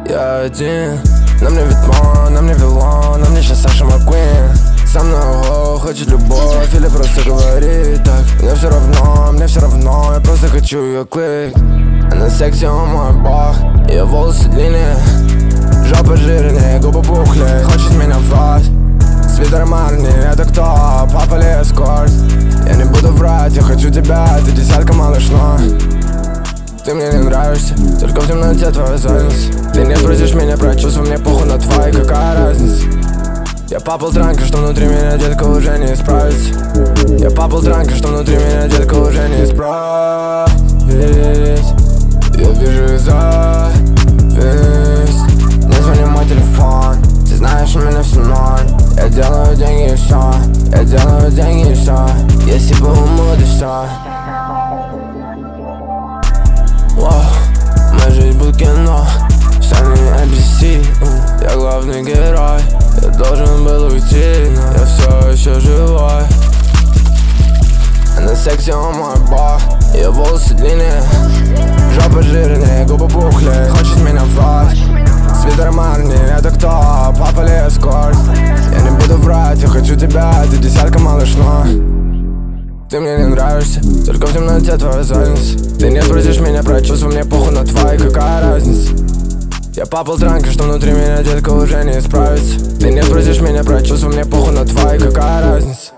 Я один, на мне Витман, на мне Вилан, на мне сейчас Саша Маккуин. Со мной хочет любовь или просто говорит так. Мне все равно, я просто хочу ее клик. Она секси, он мой бог, ее волосы длинные, жопа жирнее, губы пухлее, хочет меня власть. Свитер Марни, это кто? Папа ли эскорт? Я не буду врать, я хочу тебя, ты десятка, малыш, но ты мне не нравишься, только в темноте твоя зависть. Ты не спросишь меня про чувства, мне похуй на твои, какая разница? Я попал транка, что внутри меня, детка, уже не исправится. Я попал транка, что внутри меня, детка, уже не исправить. Я вижу зависть. Не звони мой телефон, ты знаешь, у меня все ноль. Я делаю деньги и все, я делаю деньги и все. Если бы умуд и все. Моя жизнь будет кино, сами NBC. Я главный герой, я должен был уйти, но я все еще живой. Она секси, он мой бог, ее волосы длиннее, жопа жирнее, губы пухлее, хочет меня власть. Свитер Марни, это кто? Папа ли эскорт? Я не буду врать, я хочу тебя, ты десятка, малыш, но ты мне не нравишься, только в темноте твоя задница. Ты не спросишь меня про чувства, мне похуй на твои, какая разница? Я попал транка, что внутри меня, детка, уже не исправится. Ты не спросишь меня про чувства, мне похуй на твои, какая разница?